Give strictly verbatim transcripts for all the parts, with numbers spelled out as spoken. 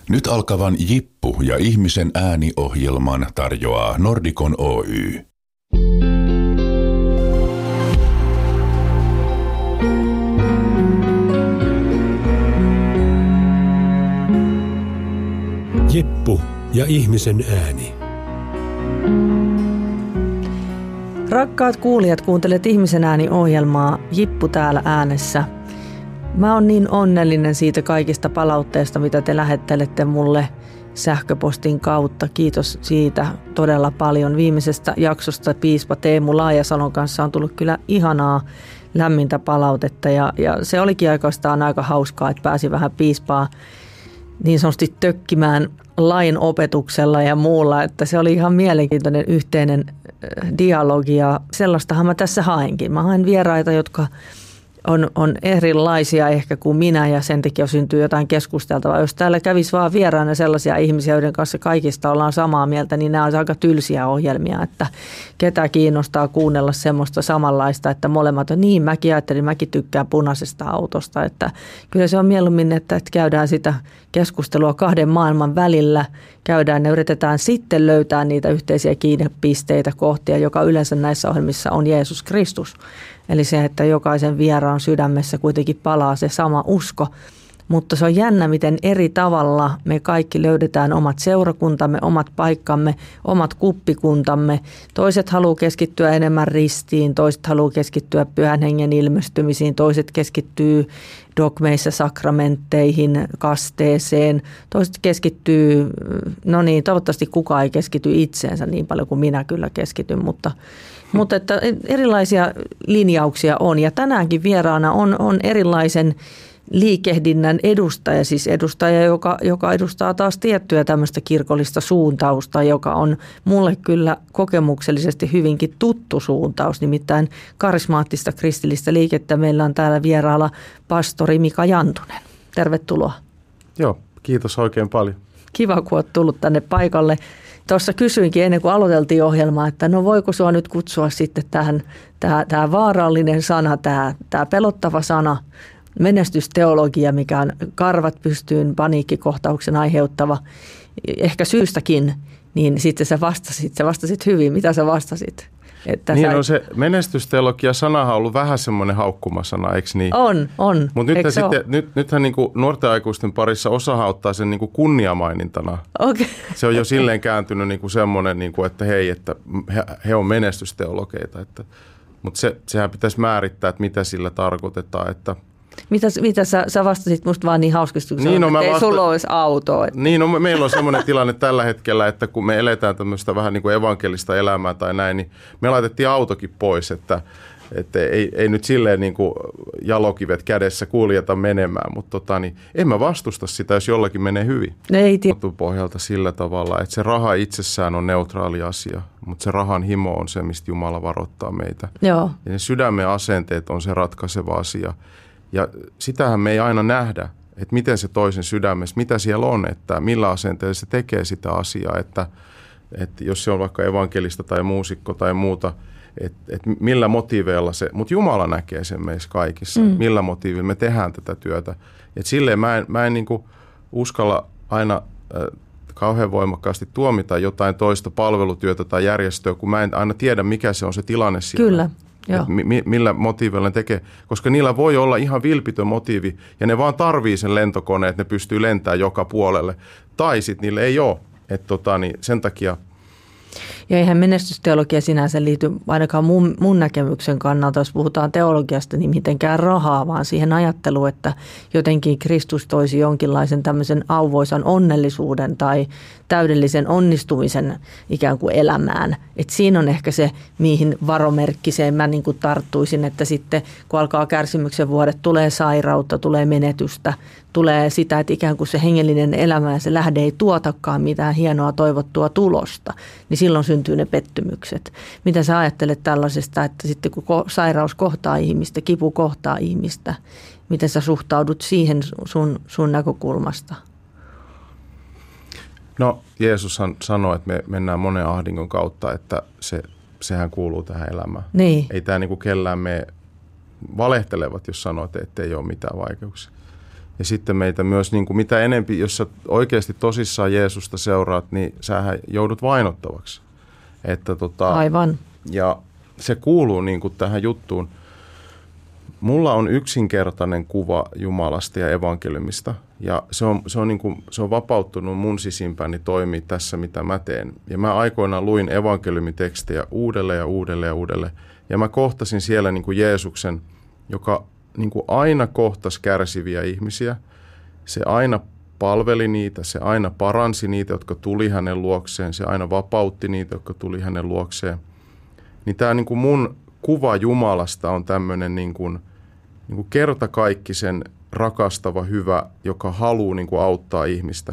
Nyt alkavan Jippu ja ihmisen ääni-ohjelman tarjoaa Nordicon Oy. Jippu ja ihmisen ääni. Rakkaat kuulijat, kuuntelet ihmisen ääni-ohjelmaa. Jippu täällä äänessä. Mä oon niin onnellinen siitä kaikista palautteesta, mitä te lähettelette mulle sähköpostin kautta. Kiitos siitä todella paljon. Viimeisestä jaksosta piispa Teemu Laajasalon kanssa on tullut kyllä ihanaa lämmintä palautetta. Ja, ja se olikin oikeastaan aika hauskaa, että pääsi vähän piispaa niin sanotusti tökkimään lain opetuksella ja muulla. Että se oli ihan mielenkiintoinen yhteinen dialogi ja sellaistahan mä tässä haenkin. Mä haen vieraita, jotka On, on erilaisia ehkä kuin minä ja sen takia syntyy jotain keskusteltavaa. Jos täällä kävisi vaan vieraana sellaisia ihmisiä, joiden kanssa kaikista ollaan samaa mieltä, niin nämä on aika tylsiä ohjelmia, että ketä kiinnostaa kuunnella semmoista samanlaista, että molemmat on niin, mäkin ajattelin, mäkin tykkään punaisesta autosta, että kyllä se on mieluummin, että käydään sitä keskustelua kahden maailman välillä, käydään ja yritetään sitten löytää niitä yhteisiä kiinnepisteitä kohtia, joka yleensä näissä ohjelmissa on Jeesus Kristus. Eli se, että jokaisen vieraan sydämessä kuitenkin palaa se sama usko. Mutta se on jännä, miten eri tavalla me kaikki löydetään omat seurakuntamme, omat paikkamme, omat kuppikuntamme. Toiset haluaa keskittyä enemmän ristiin, toiset haluaa keskittyä pyhän hengen ilmestymisiin, toiset keskittyy dogmeissa sakramentteihin, kasteeseen. Toiset keskittyy, no niin, toivottavasti kukaan ei keskity itseensä niin paljon kuin minä kyllä keskityn, mutta Mutta että erilaisia linjauksia on ja tänäänkin vieraana on, on erilaisen liikehdinnän edustaja, siis edustaja, joka, joka edustaa taas tiettyä tämmöistä kirkollista suuntausta, joka on mulle kyllä kokemuksellisesti hyvinkin tuttu suuntaus, nimittäin karismaattista kristillistä liikettä. Meillä on täällä vieraalla pastori Mika Jantunen. Tervetuloa. Joo, kiitos oikein paljon. Kiva, kun olet tullut tänne paikalle. Tuossa kysyinkin ennen kuin aloiteltiin ohjelmaa, että no voiko sinua nyt kutsua sitten tähän, tämä, tämä vaarallinen sana, tämä, tämä pelottava sana, menestysteologia, mikä on karvat pystyyn paniikkikohtauksen aiheuttava, ehkä syystäkin, niin sitten sä vastasit, sä vastasit hyvin. Mitä sä vastasit? Että niin sä... on se menestysteologia sanahan on ollut vähän semmoinen haukkumasana, eikö niin? On, on. Mutta nyt, sitten, nyt, nythän niin kuin nuorten aikuisten parissa osahan ottaa sen niin kuin kunniamainintana. Okay. Se on jo silleen kääntynyt niin kuin semmoinen, niin kuin, että hei, että he, he on menestysteologeita. Että, mutta se, sehän pitäisi määrittää, että mitä sillä tarkoitetaan, että Mitä, mitä sä, sä vastasit musta vaan niin hauskasti, kun niin, no, että ei vasta... sulla olisi autoa. Niin, no meillä on semmoinen tilanne tällä hetkellä, että kun me eletään tämmöistä vähän niin kuin evankelista elämää tai näin, niin me laitettiin autokin pois, että, että ei, ei nyt silleen niin kuin jalokivet kädessä kuljeta menemään, mutta tota, niin en mä vastusta sitä, jos jollakin menee hyvin. Ei tiedä. Pohjalta sillä tavalla, että se raha itsessään on neutraali asia, mutta se rahan himo on se, mistä Jumala varoittaa meitä. Joo. Ja ne sydämen asenteet on se ratkaiseva asia. Ja sitähän me ei aina nähdä, että miten se toisen sydämessä, mitä siellä on, että millä asenteella se tekee sitä asiaa, että, että jos se on vaikka evankelista tai muusikko tai muuta, että, että millä motiiveilla se, mutta Jumala näkee sen meissä kaikissa, mm. millä motiivilla me tehdään tätä työtä. Että silleen mä en, mä en niin kuin uskalla aina äh, kauhean voimakkaasti tuomita jotain toista palvelutyötä tai järjestöä, kun mä en aina tiedä, mikä se on se tilanne siellä. Kyllä. Mi- millä motiivilla ne tekee, koska niillä voi olla ihan vilpitön motiivi ja ne vaan tarvii sen lentokoneen, että ne pystyy lentämään joka puolelle. Tai sitten niille ei ole, että tota, niin sen takia. Ja eihän menestysteologia sinänsä liity ainakaan mun, mun näkemyksen kannalta, jos puhutaan teologiasta, niin mitenkään rahaa, vaan siihen ajatteluun, että jotenkin Kristus toisi jonkinlaisen tämmöisen auvoisan onnellisuuden tai täydellisen onnistumisen ikään kuin elämään. Et siinä on ehkä se, mihin varomerkkiseen mä niin kuin tarttuisin, että sitten kun alkaa kärsimyksen vuodet, tulee sairautta, tulee menetystä, tulee sitä, että ikään kuin se hengellinen elämä ja se lähde ei tuotakaan mitään hienoa toivottua tulosta, niin silloin syntyy ne pettymykset. Mitä sä ajattelet tällaisesta, että sitten kun sairaus kohtaa ihmistä, kipu kohtaa ihmistä, miten sä suhtaudut siihen sun, sun näkökulmasta? No Jeesushan sanoi, että me mennään monen ahdingon kautta, että se, sehän kuuluu tähän elämään. Niin. Ei tämä niin kuin kellään me valehtelevat, jos sanoo, että ei ole mitään vaikeuksia. Ja sitten meitä myös, niin kuin mitä enempi, jos sä oikeasti tosissaan Jeesusta seuraat, niin sähän joudut vainottavaksi. Että tota, Aivan. Ja se kuuluu niin kuin tähän juttuun. Mulla on yksinkertainen kuva Jumalasta ja evankeliumista. Ja se on, se on, niin kuin, se on vapauttunut mun sisimpäni toimia tässä, mitä mä teen. Ja mä aikoinaan luin evankeliumitekstejä uudelleen ja uudelleen ja uudelleen. Ja mä kohtasin siellä niin kuin Jeesuksen, joka niin kuin aina kohtasi kärsiviä ihmisiä. Se aina palveli niitä, se aina paransi niitä, jotka tuli hänen luokseen. Se aina vapautti niitä, jotka tuli hänen luokseen. Niin tämä niin kuin mun kuva Jumalasta on tämmöinen niin kuin, niin kuin kertakaikkisen rakastava, hyvä, joka haluaa niin kuin auttaa ihmistä.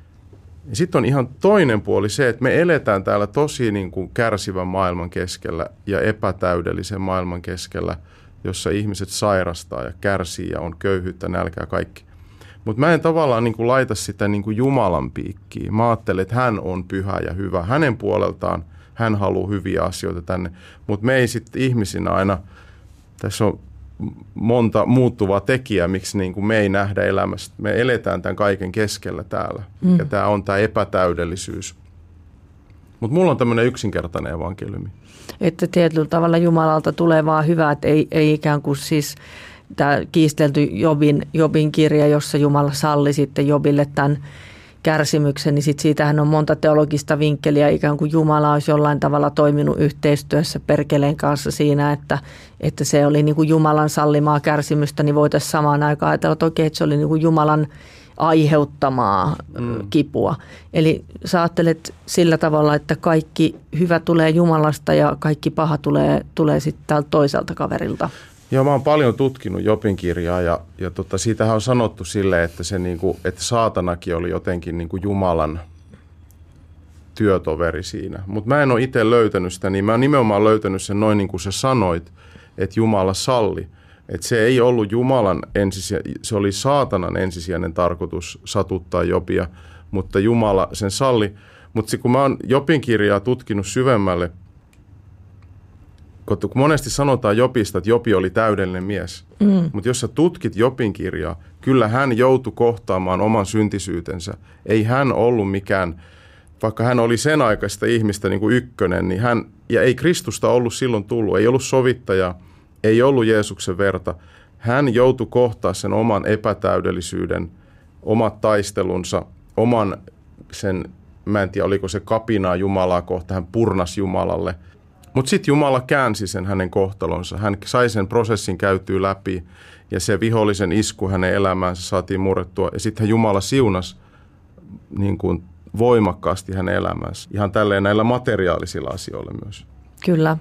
Ja sitten on ihan toinen puoli se, että me eletään täällä tosi niin kuin kärsivän maailman keskellä ja epätäydellisen maailman keskellä, jossa ihmiset sairastaa ja kärsii ja on köyhyyttä, nälkää, kaikki. Mutta mä en tavallaan niin kuin laita sitä niin kuin Jumalan piikkiin. Mä ajattelen, että hän on pyhä ja hyvä. Hänen puoleltaan hän haluaa hyviä asioita tänne. Mutta me ei sitten ihmisinä aina, tässä on monta muuttuvaa tekijää, miksi niin kuin me ei nähdä elämästä. Me eletään tämän kaiken keskellä täällä. Mm. Ja tämä on tämä epätäydellisyys. Mutta mulla on tämmöinen yksinkertainen evankeliumi. Että tietyllä tavalla Jumalalta tulee vaan hyvä, että ei, ei ikään kuin siis tämä kiistelty Jobin, Jobin kirja, jossa Jumala salli sitten Jobille tämän kärsimyksen, niin sit siitähän on monta teologista vinkkeliä, ikään kuin Jumala olisi jollain tavalla toiminut yhteistyössä perkeleen kanssa siinä, että, että se oli niin kuin Jumalan sallimaa kärsimystä, niin voitaisiin samaan aikaan ajatella, että okei, että se oli niin kuin Jumalan aiheuttamaa mm. kipua. Eli sä ajattelet sillä tavalla, että kaikki hyvä tulee Jumalasta ja kaikki paha tulee, tulee sitten täältä toiselta kaverilta. Joo, mä oon paljon tutkinut Jobin kirjaa ja, ja tota, siitähän on sanottu silleen, että, se niinku, että saatanakin oli jotenkin niinku Jumalan työtoveri siinä. Mutta mä en ole itse löytänyt sitä, niin mä oon nimenomaan löytänyt sen noin niin kuin sä sanoit, että Jumala salli. Että se ei ollut Jumalan ensisijainen, se oli saatanan ensisijainen tarkoitus satuttaa Jobia, mutta Jumala sen salli. Mutta kun mä oon Jobin kirjaa tutkinut syvemmälle, kun monesti sanotaan Jobista, että Jobi oli täydellinen mies. Mm. Mutta jos sä tutkit Jobin kirjaa, kyllä hän joutui kohtaamaan oman syntisyytensä. Ei hän ollut mikään, vaikka hän oli sen aikaista ihmistä niin kuin ykkönen, niin hän, ja ei Kristusta ollut silloin tullut, ei ollut sovittajaa, ei ollut Jeesuksen verta. Hän joutui kohtaa sen oman epätäydellisyyden, omat taistelunsa, oman sen, mä en tiedä oliko se kapinaa Jumalaa kohta, hän purnas Jumalalle. Mutta sitten Jumala käänsi sen hänen kohtalonsa. Hän sai sen prosessin käytyä läpi ja se vihollisen isku hänen elämäänsä saatiin murrettua. Ja sitten Jumala siunasi niin kuin voimakkaasti hänen elämäänsä. Ihan tälleen näillä materiaalisilla asioilla myös. Kyllä.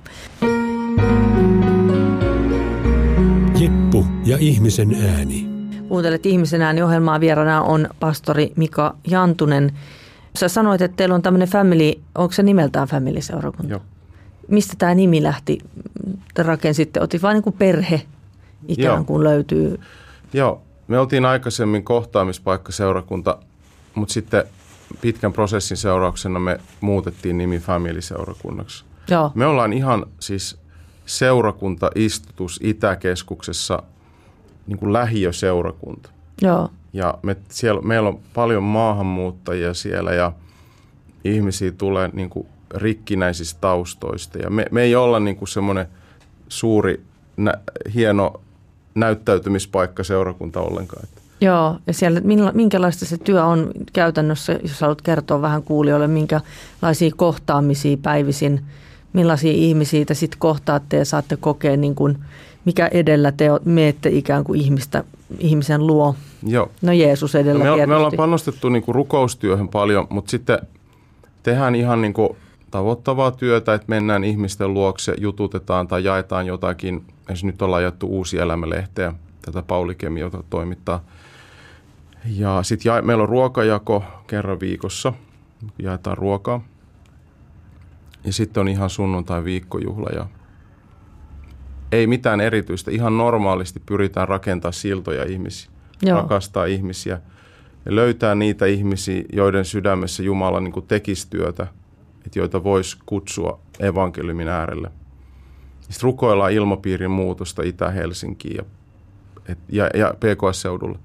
Jeppu ja ihmisen ääni. Kuuntelet Ihmisen ääni -ohjelmaa. Vieraana on pastori Mika Jantunen. Sä sanoit, että teillä on tämmöinen family, onko se nimeltään family-seurakunta? Joo. Mistä tämä nimi lähti? Te rakensitte, otit vain niin kuin perhe ikään Joo. kuin löytyy. Joo, me oltiin aikaisemmin kohtaamispaikka-seurakunta, mutta sitten pitkän prosessin seurauksena me muutettiin nimi Family-seurakunnaksi. Joo. Me ollaan ihan siis seurakuntaistutus Itäkeskuksessa niin kuin lähiöseurakunta. Joo. Ja me, siellä, meillä on paljon maahanmuuttajia siellä ja ihmisiä tulee niin kuin rikkinäisistä taustoista. Ja me, me ei olla niin kuin semmoinen suuri, nä, hieno näyttäytymispaikka seurakunta ollenkaan. Joo, ja siellä minkälaista se työ on käytännössä, jos haluat kertoa vähän kuulijoille, minkälaisia kohtaamisia päivisin, millaisia ihmisiä te sitten kohtaatte ja saatte kokea, niin kuin, mikä edellä te menette ikään kuin ihmistä, ihmisen luo. Joo. No Jeesus edellä no me, me ollaan panostettu niin kuin rukoustyöhön paljon, mutta sitten tehdään ihan niin kuin tavoittavaa työtä, että mennään ihmisten luokse, jututetaan tai jaetaan jotakin. Esimerkiksi nyt ollaan jaettu Uusi Elämä-lehteä, tätä Pauli Kemi, jota toimittaa. Ja sitten ja, meillä on ruokajako kerran viikossa, jaetaan ruokaa. Ja sitten on ihan sunnuntai viikkojuhla ja ei mitään erityistä. Ihan normaalisti pyritään rakentamaan siltoja ihmisiä, Joo. rakastaa ihmisiä ja löytää niitä ihmisiä, joiden sydämessä Jumala niin kuin tekisi työtä, että joita voisi kutsua evankeliumin äärelle. Sitten rukoillaan ilmapiirin muutosta Itä-Helsinkiin ja, et, ja, ja P K S-seudulla.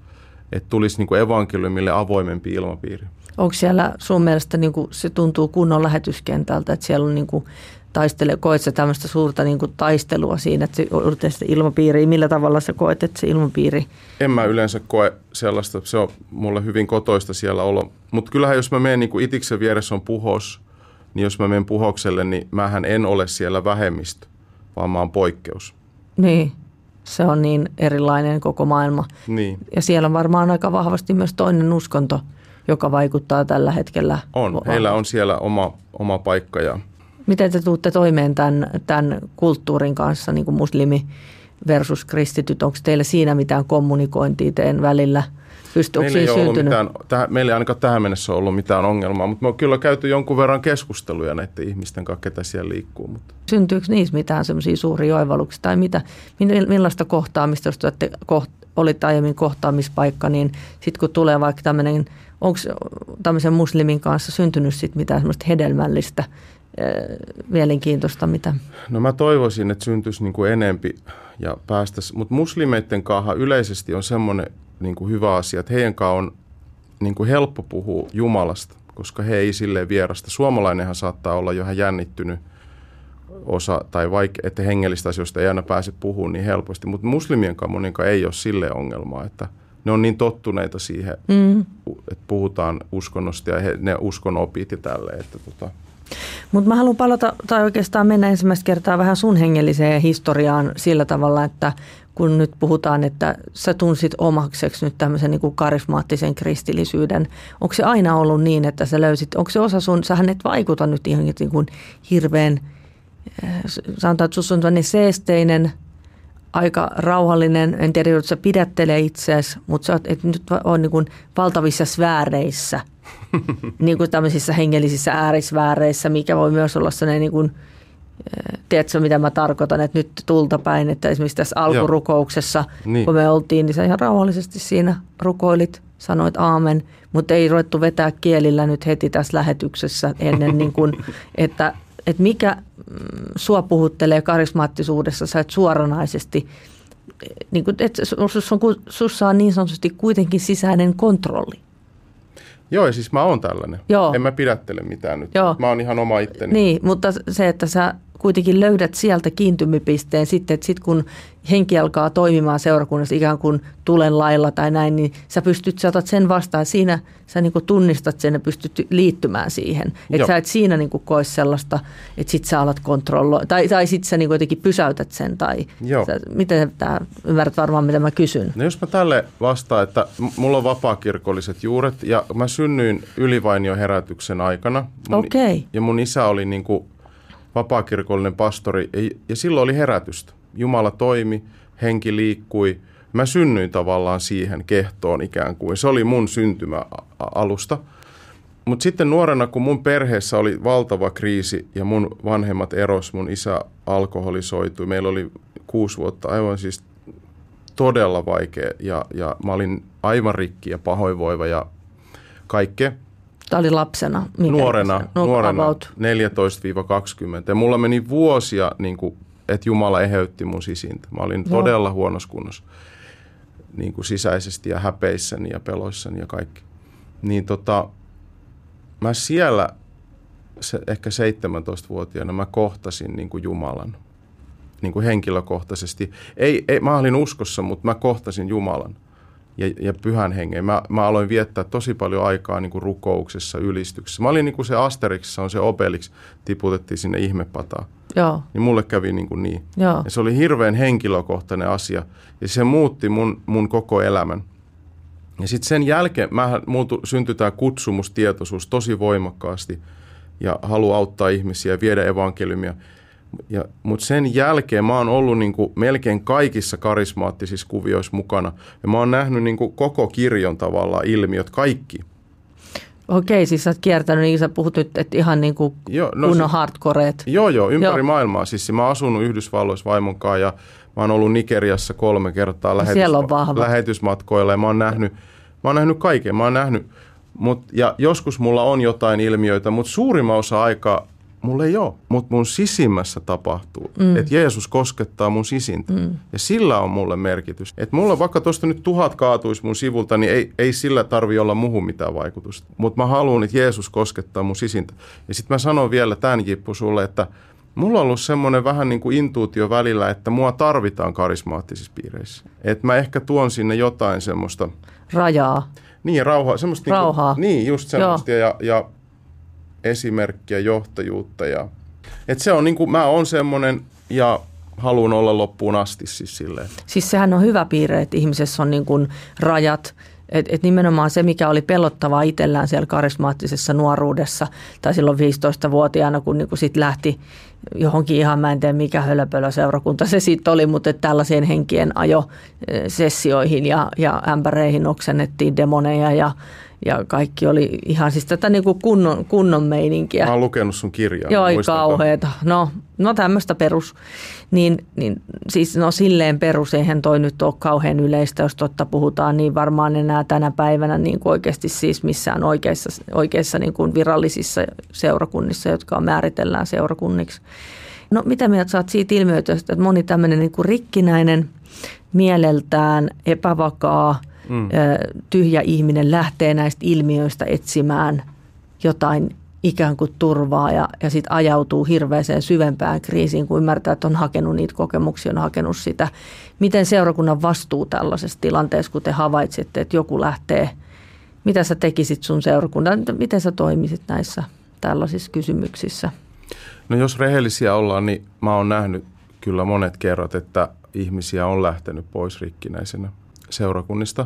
että tulisi niin kuin evankeliumille avoimempi ilmapiiri. Onko siellä sun mielestä, niin kuin se tuntuu kunnon lähetyskentältä, että siellä on niin kuin taistele, koet sä tämmöistä suurta niin kuin taistelua siinä, että se yritetään sitä ilmapiiriä, millä tavalla sä koet, että se ilmapiiri? En mä yleensä koe sellaista, se on mulle hyvin kotoista siellä olla, mutta kyllähän jos mä menen niin kuin Itiksen vieressä on Puhos, niin jos mä menen Puhokselle, niin mähän en ole siellä vähemmistö, vaan mä oon poikkeus. Niin, se on niin erilainen koko maailma. Niin. Ja siellä on varmaan aika vahvasti myös toinen uskonto, joka vaikuttaa tällä hetkellä. On, heillä on siellä oma, oma paikka. Ja miten te tuutte toimeen tämän, tämän kulttuurin kanssa, niin kuin muslimi versus kristityt? Onko teillä siinä mitään kommunikointia teidän välillä? Pysty, meillä, ei ollut mitään, täh, meillä ei ainakaan tähän mennessä ollut mitään ongelmaa, mutta me on kyllä käyty jonkun verran keskusteluja näiden ihmisten kanssa, ketä siellä liikkuu. Mutta. Syntyykö niissä mitään semmoisia suuria oivalluksia tai mitä, millaista kohtaamista, jos te koht, olitte aiemmin kohtaamispaikka, niin sitten kun tulee vaikka tämmöinen, onko tämmöisen muslimin kanssa syntynyt sitten mitään semmoista hedelmällistä, mielenkiintoista, mitä? No mä toivoisin, että syntyisi niin kuin enempi ja päästäisiin, mutta muslimeiden kanssa yleisesti on semmoinen niin kuin hyvä asia, että heidän kanssa on niin kuin helppo puhua Jumalasta, koska he ei silleen vierasta. Suomalainenhan saattaa olla jo ihan jännittynyt osa, tai vaikka, että hengellistä asioista ei aina pääse puhumaan niin helposti, mutta muslimien kanssa moninkaan ei ole silleen ongelmaa, että ne on niin tottuneita siihen, mm. että puhutaan uskonnosta ja he, ne uskonopit ja tälleen, että tota. Mutta mä haluan palata, tai oikeastaan mennä ensimmäistä kertaa vähän sun hengelliseen historiaan sillä tavalla, että kun nyt puhutaan, että sä tunsit omakseksi nyt tämmöisen niin kuin karismaattisen kristillisyyden. Onko se aina ollut niin, että sä löysit, onko se osa sun, sähän et vaikuta nyt ihan niin kuin hirveän, sanotaan, että sussa on tämmöinen seesteinen, aika rauhallinen, en tiedä, että sä pidättelee itseäsi, mutta sä et nyt ole niin kuin valtavissa sfääreissä, niin kuin tämmöisissä hengellisissä äärisfääreissä, mikä voi myös olla sellainen niin kuin, tiedätkö mitä mä tarkoitan, että nyt tulta päin, että esimerkiksi tässä alkurukouksessa, niin. kun me oltiin, niin sä ihan rauhallisesti siinä rukoilit, sanoit aamen, mutta ei ruvettu vetää kielillä nyt heti tässä lähetyksessä ennen, niin kuin, että, että mikä sua puhuttelee karismaattisuudessa, sä et suoranaisesti, niin kuin, että sussa on, sussa on niin sanotusti kuitenkin sisäinen kontrolli. Joo, ja siis mä oon tällainen. Joo. En mä pidättele mitään nyt. Joo. Mä oon ihan oma itteni. Niin, mutta se, että sä kuitenkin löydät sieltä kiintymipisteen sitten, että sitten kun henki alkaa toimimaan seurakunnassa ikään kuin tulen lailla tai näin, niin sä pystyt, sä otat sen vastaan. Siinä sä niin kuin tunnistat sen ja pystyt liittymään siihen. Että sä et siinä niin kuin koe sellaista, että sit sä alat kontrolloida, tai, tai sit sä niin kuin jotenkin pysäytät sen. Tai sä, miten tää, ymmärrät varmaan, mitä mä kysyn? No jos mä tälle vastaan, että mulla on vapaakirkolliset juuret ja mä synnyin Ylivainion herätyksen aikana. Okei. Okay. Ja mun isä oli niin kuin vapaakirkollinen pastori ja silloin oli herätystä. Jumala toimi, henki liikkui. Mä synnyin tavallaan siihen kehtoon ikään kuin. Se oli mun syntymäalusta. Mutta sitten nuorena, kun mun perheessä oli valtava kriisi ja mun vanhemmat eros, mun isä alkoholisoitui. Meillä oli kuusi vuotta aivan siis todella vaikea ja, ja mä olin aivan rikki ja pahoinvoiva ja kaikkea. Tämä oli lapsena? Mikä nuorena, nuorena neljätoista kaksikymmentä. Ja mulla meni vuosia, niin kuin, että Jumala eheytti mun sisintä. Mä olin Joo. todella huonossa kunnossa niin kuin sisäisesti ja häpeissäni ja peloissani ja kaikki. Niin tota, mä siellä se, ehkä seitsemäntoistavuotiaana mä kohtasin niin kuin Jumalan. Niin kuin henkilökohtaisesti. Ei, ei, mä olin uskossa, mutta mä kohtasin Jumalan. Ja, ja pyhän hengen. Mä, mä aloin viettää tosi paljon aikaa niin kuin rukouksessa, ylistyksessä. Mä olin niin kuin se Asterixissa on se Obelix, tiputettiin sinne ihmepataan. Joo. Niin mulle kävi niin. Kuin niin. Joo. Ja se oli hirveän henkilökohtainen asia. Ja se muutti mun, mun koko elämän. Ja sitten sen jälkeen mulla syntyi tämä kutsumustietoisuus tosi voimakkaasti. Ja halu auttaa ihmisiä ja viedä evankeliumia. Mutta sen jälkeen mä oon ollut niinku melkein kaikissa karismaattisissa kuvioissa mukana. Ja mä oon nähnyt niinku koko kirjon tavallaan ilmiöt, kaikki. Okei, siis sä oot kiertänyt, niin sä puhut nyt, että ihan niin kuin joo, no, kunnon hardcoreet. Joo, joo, ympäri joo. maailmaa. Siis mä oon asunut Yhdysvalloissa vaimon kanssa ja mä oon ollut Nigeriassa kolme kertaa lähetysma- lähetysmatkoilla. Ja mä oon nähnyt, mä oon nähnyt kaiken, mä oon nähnyt. Mut, ja joskus mulla on jotain ilmiöitä, mutta suurimman osa aikaa mulla ei ole, mutta mun sisimmässä tapahtuu. Mm. Että Jeesus koskettaa mun sisintä. Mm. Ja sillä on mulle merkitys. Että mulla vaikka tuosta nyt tuhat kaatuisi mun sivulta, niin ei, ei sillä tarvi olla muuhun mitään vaikutusta. Mutta mä haluan, että Jeesus koskettaa mun sisintä. Ja sitten mä sanon vielä tämän, Jippu, sulle, että mulla on ollut semmoinen vähän niin kuin intuutio välillä, että mua tarvitaan karismaattisissa piireissä. Että mä ehkä tuon sinne jotain semmoista... Rajaa. Niin, rauhaa. Semmoista Rauhaa. Niin, niin just semmoista. Ja, ja esimerkkiä, johtajuutta. Ja, että se on niin kuin, mä oon semmoinen ja haluan olla loppuun asti siis silleen. Siis sehän on hyvä piirre, että ihmisessä on niin kuin rajat. Että et nimenomaan se, mikä oli pelottavaa itsellään siellä karismaattisessa nuoruudessa tai silloin viisitoistavuotiaana, kun niinku sit lähti johonkin ihan, mä en tiedä mikä hölöpölö seurakunta se sitten oli, mutta tällaisiin henkien ajosessioihin ja, ja ämpäreihin oksennettiin demoneja ja, ja kaikki oli ihan siis tätä niinku kunnon, kunnon meininkiä. Mä oon lukenut sun kirjaa. Joo, ei kauheeta. No, no tämmöistä perus. Niin, niin siis no silleen perus, eihän toi nyt ole kauhean yleistä, jos totta puhutaan, niin varmaan enää tänä päivänä niin kuin oikeasti siis missään oikeissa, oikeissa niin kuin virallisissa seurakunnissa, jotka määritellään seurakunniksi. No mitä mieltä sä oot siitä ilmiöstä, että moni tämmöinen niin kuin rikkinäinen, mieleltään epävakaa, mm. tyhjä ihminen lähtee näistä ilmiöistä etsimään jotain ikään kuin turvaa ja, ja sitten ajautuu hirveäseen syvempään kriisiin, kun ymmärtää, että on hakenut niitä kokemuksia, on hakenut sitä. Miten seurakunnan vastuu tällaisessa tilanteessa, kun te havaitsitte, että joku lähtee, mitä sä tekisit sun seurakunnan, miten sä toimisit näissä tällaisissa kysymyksissä? No jos rehellisiä ollaan, niin mä oon nähnyt kyllä monet kerrat, että ihmisiä on lähtenyt pois rikkinäisenä seurakunnista.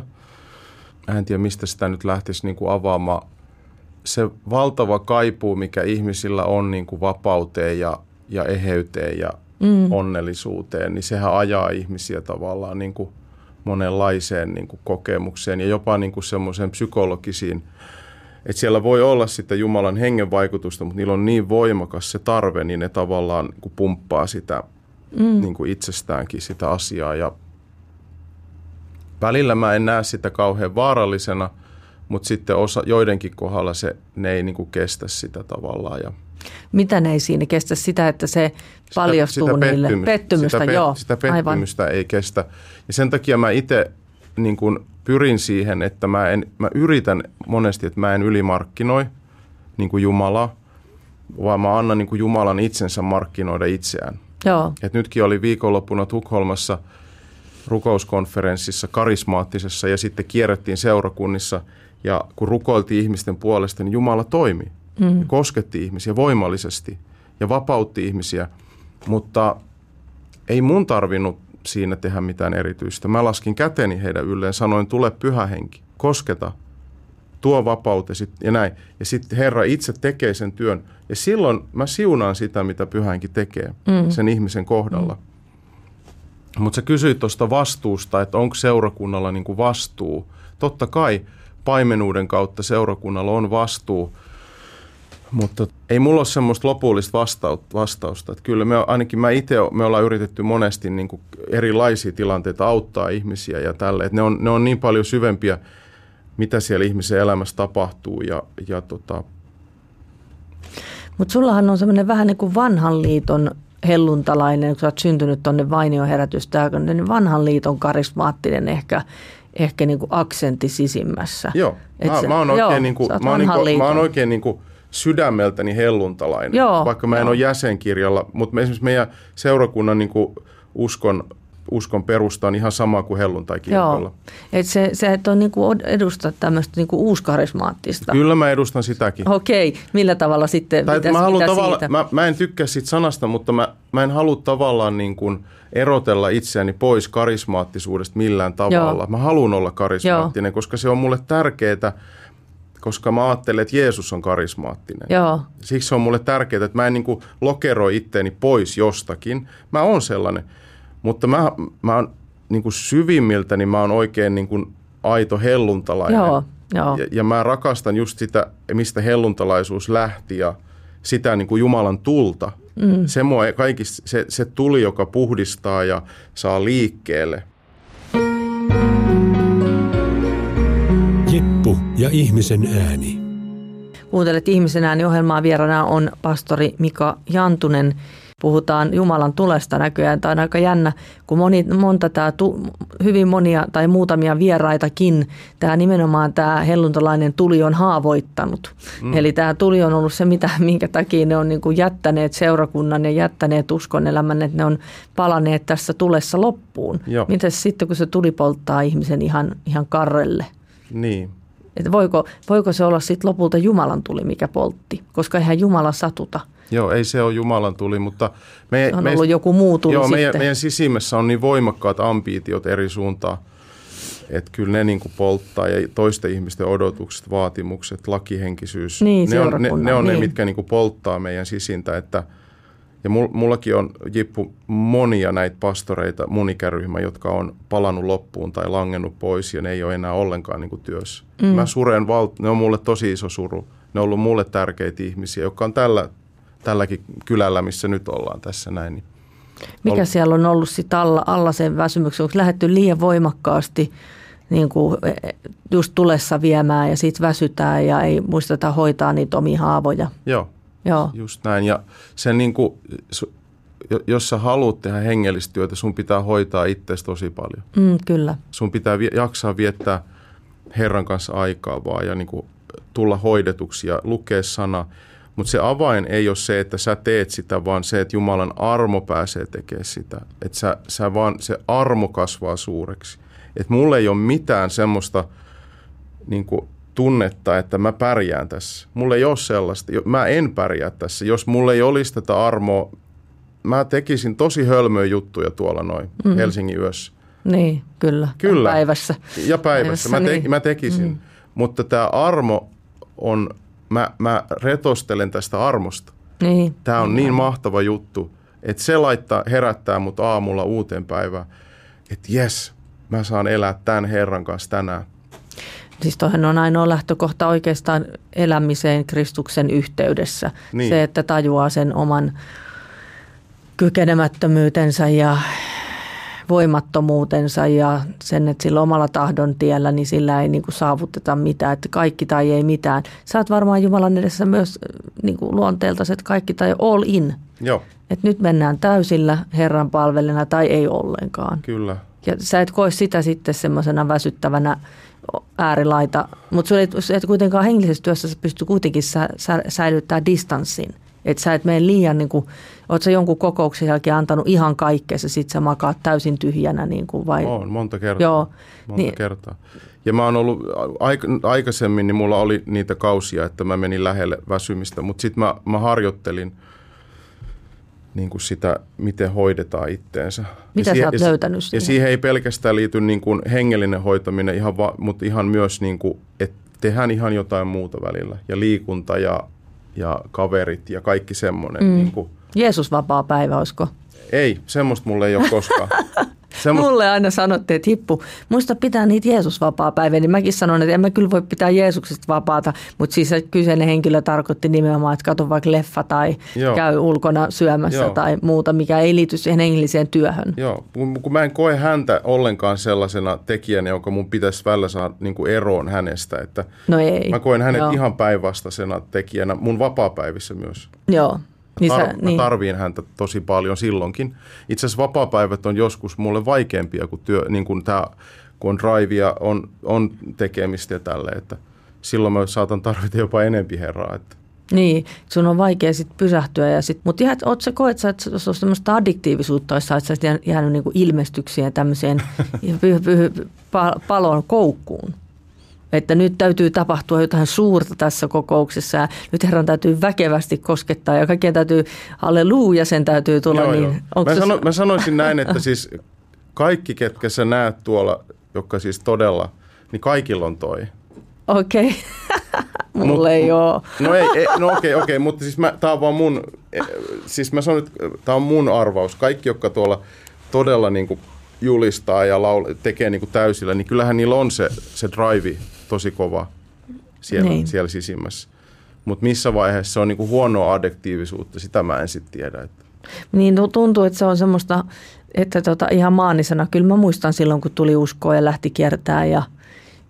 Mä en tiedä, mistä sitä nyt lähtisi niin kuin avaamaan. Se valtava kaipuu, mikä ihmisillä on niin kuin vapauteen ja, ja eheyteen ja mm. onnellisuuteen, niin sehän ajaa ihmisiä tavallaan niin kuin monenlaiseen niin kuin kokemukseen ja jopa niin kuin semmoiseen psykologisiin. Että siellä voi olla sitä Jumalan hengen vaikutusta, mutta niillä on niin voimakas se tarve, niin ne tavallaan niin kuin pumppaa sitä mm. niin kuin itsestäänkin sitä asiaa. Ja välillä mä en näe sitä kauhean vaarallisena, mutta sitten osa, joidenkin kohdalla se, ne ei niin kuin kestä sitä tavallaan. Ja mitä ne ei siinä kestä? Sitä, että se paljastuu sitä, sitä niille? Pettymystä, pettymystä, sitä, joo. Sitä pettymystä aivan. Ei kestä. Ja sen takia mä itse niin kuin pyrin siihen, että mä, en, mä yritän monesti, että mä en ylimarkkinoi niin kuin Jumalaa, vaan mä annan niin kuin Jumalan itsensä markkinoida itseään. Joo. Et nytkin oli viikonloppuna Tukholmassa rukouskonferenssissa, karismaattisessa, ja sitten kierrettiin seurakunnissa, ja kun rukoiltiin ihmisten puolesta, niin Jumala toimi. Mm. Ja kosketti ihmisiä voimallisesti ja vapautti ihmisiä, mutta ei mun tarvinnut siinä tehdä mitään erityistä. Mä laskin käteni heidän ylleen, sanoin, tule Pyhä Henki, kosketa, tuo vapautesi ja näin. Ja sitten Herra itse tekee sen työn. Ja silloin mä siunaan sitä, mitä Pyhä Henki tekee mm. sen ihmisen kohdalla. Mm. Mutta sä kysyit tuosta vastuusta, että onko seurakunnalla niin kuin vastuu. Totta kai paimenuuden kautta seurakunnalla on vastuu, mutta ei mulla ole semmoista lopullista vastausta. Että kyllä me, ainakin mä itse, me ollaan yritetty monesti niin kuin erilaisia tilanteita auttaa ihmisiä ja tälle. Että ne on, ne on niin paljon syvempiä, mitä siellä ihmisen elämässä tapahtuu. Ja, ja tota. Mutta sullahan on semmoinen vähän niin kuin vanhan liiton helluntalainen, kun sä oot syntynyt tuonne Vainion herätystäykön, niin vanhan liiton karismaattinen ehkä, ehkä niin kuin aksentti sisimmässä. Joo, mä, se, mä oon oikein, joo, niin kuin, mä oon niin kuin, mä oon oikein niin kuin sydämeltäni helluntalainen, joo, vaikka mä en joo. ole jäsenkirjalla, mutta esimerkiksi meidän seurakunnan niin kuin uskon, uskon perusta on ihan sama kuin helluntai-kirkolla. Joo, että se, se et on niin kuin edustat tämmöistä niin kuin uuskarismaattista. Kyllä mä edustan sitäkin. Okei, millä tavalla sitten, tai, mitä, mä, mitä tavalla, siitä? Mä, mä en tykkää siitä sanasta, mutta mä, mä en halua tavallaan niin kuin erotella itseäni pois karismaattisuudesta millään tavalla. Joo. Mä haluan olla karismaattinen, joo. koska se on mulle tärkeää, koska mä ajattelen, että Jeesus on karismaattinen. Joo. Siksi on mulle tärkeää, että mä en niin kuin lokeroi itteeni pois jostakin. Mä oon sellainen, mutta mä, mä oon niin kuin syvimmiltäni mä oon oikein niin kuin aito helluntalainen. Joo, joo. Ja, ja mä rakastan just sitä, mistä helluntalaisuus lähti ja sitä niin kuin Jumalan tulta. Mm. Se, mua, kaikista, se, se tuli, joka puhdistaa ja saa liikkeelle. Jippu ja ihmisen ääni. Kuuntelet Ihmisen ääni -ohjelmaa. Vieraana on pastori Mika Jantunen. Puhutaan Jumalan tulesta näköjään. Tämä on aika jännä, kun moni, monta tämä, tu, hyvin monia tai muutamia vieraitakin, tämä nimenomaan tämä helluntalainen tuli on haavoittanut. Mm. Eli tämä tuli on ollut se, mitä, minkä takia ne on niin kuin jättäneet seurakunnan ja jättäneet uskon elämän, että ne on palaneet tässä tulessa loppuun. Mites sitten, kun se tuli polttaa ihmisen ihan, ihan karrelle? Niin. Että voiko, voiko se olla sitten lopulta Jumalan tuli, mikä poltti? Koska eihän Jumala satuta. Joo, ei se ole Jumalan tuli, mutta me, se on me, ollut joku muu tuli joo, sitten. Meidän, meidän sisimmässä on niin voimakkaat ambitiot eri suuntaan, että kyllä ne niin kuin polttaa ja toisten ihmisten odotukset, vaatimukset, lakihenkisyys, niin, ne on, ne, ne, on niin. ne, mitkä niin kuin polttaa meidän sisintä. Että, ja mullakin on, Jippu, monia näitä pastoreita, mun ikäryhmä, jotka on palannut loppuun tai langennut pois ja ne ei ole enää ollenkaan niin kuin työssä. Mm. Mä suren, val- ne on mulle tosi iso suru. Ne on ollut mulle tärkeitä ihmisiä, jotka on tällä tälläkin kylällä, missä nyt ollaan tässä näin. Niin mikä ol... siellä on ollut sit alla, alla sen väsymyksen? Onko lähdetty liian voimakkaasti niin kuin just tulessa viemään ja sitten väsytään ja ei muisteta hoitaa niitä omia haavoja? Joo, Joo. just näin. Ja sen niin kuin, jos sä haluat tehdä hengellistä työtä, sun pitää hoitaa itseäsi tosi paljon. Mm, kyllä. Sun pitää vi- jaksaa viettää Herran kanssa aikaa vaan ja niin kuin tulla hoidetuksi ja lukea sana. Mutta se avain ei ole se, että sä teet sitä, vaan se, että Jumalan armo pääsee tekemään sitä. Että sä, sä vaan, se armo kasvaa suureksi. Että mulla ei ole mitään semmoista niin kuin tunnetta, että mä pärjään tässä. Mulla ei ole sellaista. Mä en pärjää tässä. Jos mulla ei olisi tätä armoa, mä tekisin tosi hölmöjä juttuja tuolla noin mm-hmm. Helsingin yössä. Niin, kyllä. Kyllä. Ja päivässä. Ja päivässä. Mä, te, niin. mä tekisin. Mm. Mutta tämä armo on... Mä, mä retostelen tästä armosta. Niin. Tämä on niin mahtava juttu, että se laittaa, herättää mut aamulla uuteen päivään, että jes, mä saan elää tämän Herran kanssa tänään. Siis toihan on ainoa lähtökohta oikeastaan elämiseen Kristuksen yhteydessä. Niin. Se, että tajuaa sen oman kykenemättömyytensä ja voimattomuutensa ja sen, että sillä omalla tahdon tiellä, niin sillä ei niin kuin saavuteta mitään, että kaikki tai ei mitään. Sä oot varmaan Jumalan edessä myös niin kuin luonteelta, että kaikki tai all in. Joo. Että nyt mennään täysillä Herran palvelena tai ei ollenkaan. Kyllä. Ja sä et koe sitä sitten semmoisena väsyttävänä äärilaita, mutta sä et kuitenkaan hengellisessä työssä sä pystyy kuitenkin sä, sä, säilyttämään distanssin. Että sä et mene liian, niin kuin, oot sä jonkun kokouksen jälkeen antanut ihan kaikkea, ja sit sä makaat täysin tyhjänä niin kuin vai? On, monta kertaa. Joo. Monta niin. kertaa. Ja mä oon ollut, aikaisemmin niin mulla oli niitä kausia, että mä menin lähelle väsymistä, mutta sitten mä, mä harjoittelin niin kuin sitä, miten hoidetaan itteensä. Mitä ja sä siihen, oot löytänyt siihen? Ja siihen ei pelkästään liity niin kuin hengellinen hoitaminen, ihan va, mutta ihan myös, niin kuin, että tehdään ihan jotain muuta välillä. Ja liikunta ja, ja kaverit ja kaikki semmoinen. Mm. Niin kuin. Jeesus vapaa päivä, olisiko? Ei, semmoista mulle ei ole koskaan. Semmosta... Mulle aina sanottiin, että Hippu, muista pitää niitä Jeesus-vapaa-päiviä, niin mäkin sanon, että en mä kyllä voi pitää Jeesuksesta vapaata, mutta siis kyseinen henkilö tarkoitti nimenomaan, että katso vaikka leffa tai Joo. käy ulkona syömässä Joo. tai muuta, mikä ei liity siihen hengelliseen työhön. Joo, kun mä en koe häntä ollenkaan sellaisena tekijänä, jonka mun pitäisi välillä saada niin kuin eroon hänestä, että no ei. Mä koen hänet Joo. ihan päinvastaisena tekijänä mun vapaapäivissä myös. Joo. Niin Tar- sä, mä niin. tarviin häntä tosi paljon silloinkin. Itse asiassa vapaapäivät on joskus mulle vaikeampia kuin työ, niin kuin tää, kun on drivea, on, on tekemistä ja tälleen, että silloin mä saatan tarvita jopa enempi Herraa. Että. Niin, sun on vaikea sitten pysähtyä. Ja sit, mutta ihan, oot sä koet, sä, että se on semmoista addiktiivisuutta, että sä oot jäänyt niinku ilmestyksiin ja tämmöiseen py, py, palon koukkuun. Että nyt täytyy tapahtua jotain suurta tässä kokouksessa ja nyt Herran täytyy väkevästi koskettaa ja kaikkien täytyy, halleluuja, sen täytyy tulla. Joo, niin, joo. Mä, sano, mä sanoisin näin, että siis kaikki, ketkä sä näet tuolla, jotka siis todella, niin kaikilla on toi. Okei, okay. Mulle Mut, ei ole. No ei, ei no okei, okay, okei, okay, mutta siis mä, tää on vaan mun, siis mä sanon, että tää on mun arvaus. Kaikki, jotka tuolla todella niin kuin julistaa ja laul- tekee niin kuin täysillä, niin kyllähän niillä on se, se drive tosi kova siellä, niin. siellä sisimmässä. Mutta missä vaiheessa se on niinku huonoa addiktiivisuutta, sitä mä en sitten tiedä. Että. Niin tuntuu, että se on semmoista, että tota, ihan maanisena, kyllä mä muistan silloin, kun tuli uskoa ja lähti kiertämään ja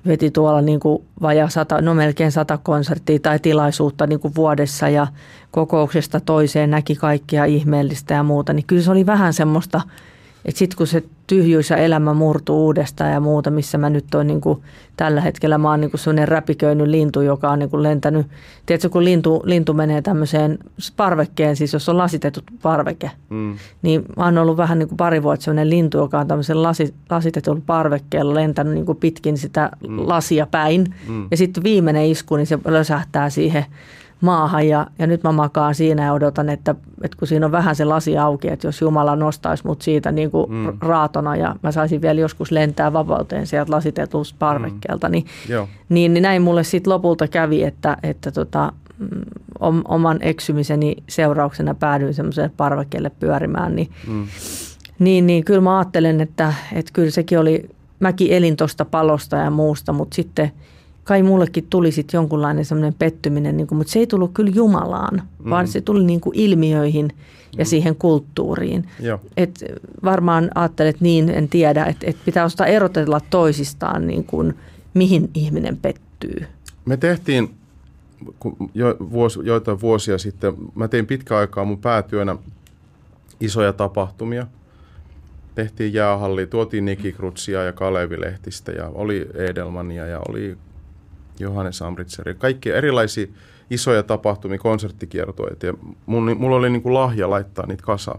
veti tuolla niin kuin vajaa sata, no melkein sata konserttia tai tilaisuutta niin kuin vuodessa ja kokouksesta toiseen näki kaikkia ihmeellistä ja muuta. Niin kyllä se oli vähän semmoista, että sitten kun se tyhjyys ja elämä murtuu uudestaan ja muuta, missä mä nyt olen niin kuin, tällä hetkellä, mä oon niin kuin sellainen räpiköinyt lintu, joka on niin kuin lentänyt. Tiedätkö, kun lintu, lintu menee tämmöiseen parvekkeen, siis jos on lasitetut parveke, mm. niin mä oon ollut vähän niin kuin pari vuotta sellainen lintu, joka on tämmöisen lasi, lasitetulla parvekkeella lentänyt niin kuin pitkin sitä mm. lasia päin. Mm. Ja sitten viimeinen isku, niin se lösähtää siihen maahan ja, ja nyt mä makaan siinä ja odotan, että, että kun siinä on vähän se lasi auki, että jos Jumala nostaisi mut siitä niin kuin mm. raatona ja mä saisin vielä joskus lentää vapauteen sieltä lasitetusta parvekkeelta, niin, mm. niin, niin näin mulle sitten lopulta kävi, että, että tota, oman eksymiseni seurauksena päädyin semmoiselle parvekkeelle pyörimään, niin, mm. niin, niin kyllä mä ajattelen, että, että kyllä sekin oli, mäkin elin tuosta palosta ja muusta, mutta sitten kai mullekin tuli sitten jonkunlainen semmoinen pettyminen, niin kuin, mutta se ei tullut kyllä Jumalaan, mm. vaan se tuli niin kuin ilmiöihin ja mm. siihen kulttuuriin. Et varmaan ajattelet niin, en tiedä, että et pitää osata erotella toisistaan, niin kuin, mihin ihminen pettyy. Me tehtiin jo, vuos, joitain vuosia sitten, mä tein pitkä aikaa mun päätyönä isoja tapahtumia. Tehtiin jäähallia, tuotiin Niki Krutsia ja Kalevi Lehtistä ja oli Edelmania ja oli Johannes Amritseri. Kaikki erilaisia isoja tapahtumia, konserttikiertueita ja mun, mulla oli niin kuin lahja laittaa niitä kasaan.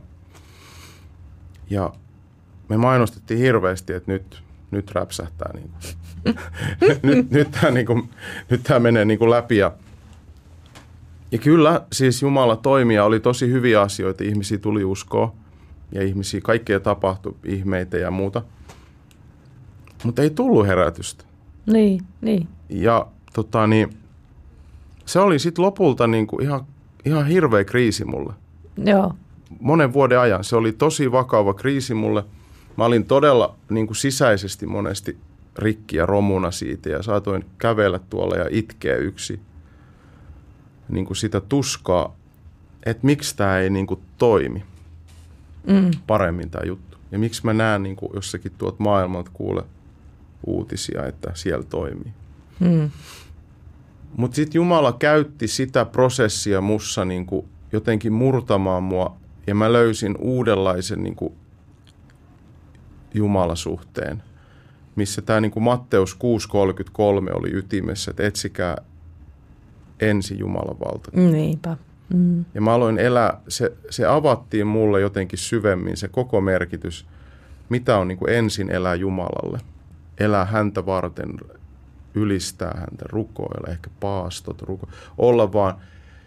Ja me mainostettiin hirveästi, että nyt, nyt räpsähtää. Niin kuin. nyt, nyt tämä niin kuin, nyt tämä menee niin kuin läpi. Ja, ja kyllä siis Jumala toimi ja oli tosi hyviä asioita. Ihmisiä tuli uskoa ja ihmisiä, kaikkea tapahtui, ihmeitä ja muuta. Mutta ei tullut herätystä. Niin, niin. Ja tota, niin, se oli sitten lopulta niinku ihan, ihan hirveä kriisi mulle. Joo. Monen vuoden ajan. Se oli tosi vakava kriisi mulle. Mä olin todella niinku sisäisesti monesti rikki ja romuna siitä ja saatoin kävellä tuolla ja itkeä yksi. Niinku sitä tuskaa, että miksi tämä ei niinku toimi mm. paremmin tämä juttu. Ja miksi mä näen niinku jossakin tuolta maailmalta kuule uutisia, että siellä toimii. Hmm. Mutta sitten Jumala käytti sitä prosessia mussa niinku jotenkin murtamaan mua ja mä löysin uudenlaisen niinku Jumalasuhteen, missä tämä niinku Matteus kuusi kolmekymmentäkolme oli ytimessä, että etsikää ensin Jumalan valta. Niinpä. Mm. Ja mä aloin elää, se, se avattiin mulle jotenkin syvemmin, se koko merkitys, mitä on niinku ensin elää Jumalalle. Elää häntä varten, ylistää häntä, rukoilla, ehkä paastot, ruko, olla vaan.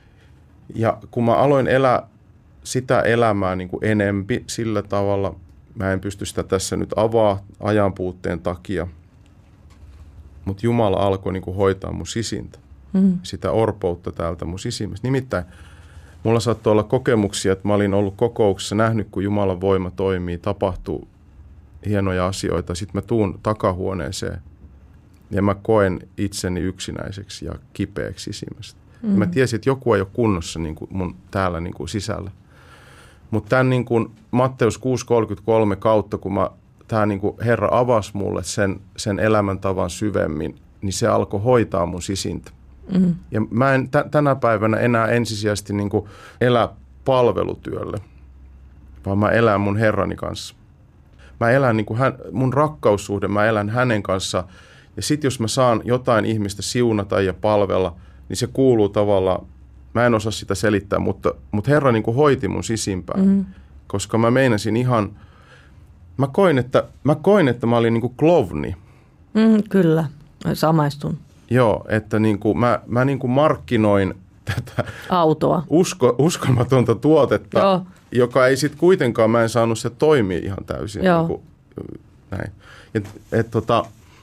Ja kun mä aloin elää sitä elämää niin kuin enempi sillä tavalla, mä en pysty sitä tässä nyt avaa ajanpuutteen takia, mutta Jumala alkoi niin kuin hoitaa mun sisintä, mm. sitä orpoutta täältä mun sisimmästä. Nimittäin mulla saattoi olla kokemuksia, että mä olin ollut kokouksessa, nähnyt kun Jumalan voima toimii, tapahtuu hienoja asioita. Sitten mä tuun takahuoneeseen ja mä koen itseni yksinäiseksi ja kipeäksi sisimmästä. Mm. Mä tiesin, että joku ei ole kunnossa niin kuin mun täällä niin kuin sisällä. Mutta tämän niin kuin Matteus kuusi kolmekymmentäkolme kautta, kun mä, tää niin kuin Herra avasi mulle sen, sen elämäntavan syvemmin, niin se alkoi hoitaa mun sisintä. Mm. Ja mä en t- tänä päivänä enää ensisijaisesti niin kuin elä palvelutyölle, vaan mä elän mun Herrani kanssa. Mä elän niin kuin hän, mun rakkaussuhde, mä elän hänen kanssa. Ja sit jos mä saan jotain ihmistä siunata ja palvella, niin se kuuluu tavallaan, mä en osaa sitä selittää, mutta, mutta Herra niin kuin hoiti mun sisimpään. Mm. Koska mä meinasin ihan, mä koin, että mä, koin, että mä olin niin kuin klovni. Mm, kyllä, samaistun. Joo, että niin kuin mä, mä niin kuin markkinoin tätä autoa. Usko, uskomatonta tuotetta, Joo. joka ei sitten kuitenkaan, mä en saanut se toimia ihan täysin. Niin kuin, näin. Et, et, tota,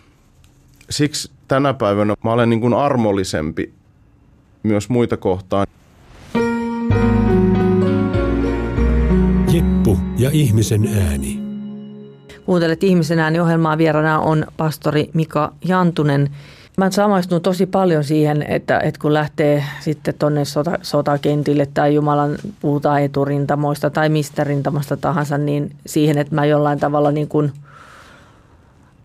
siksi tänä päivänä mä olen niin kuin armollisempi myös muita kohtaan. Jippu ja ihmisen ääni. Kuuntelet Ihmisen ääni -ohjelmaa, vieraana on pastori Mika Jantunen. Mä samaistun tosi paljon siihen, että, että kun lähtee sitten tuonne sota, sotakentille tai Jumalan puhutaan eturintamoista tai mistä rintamasta tahansa, niin siihen, että mä jollain tavalla niin kuin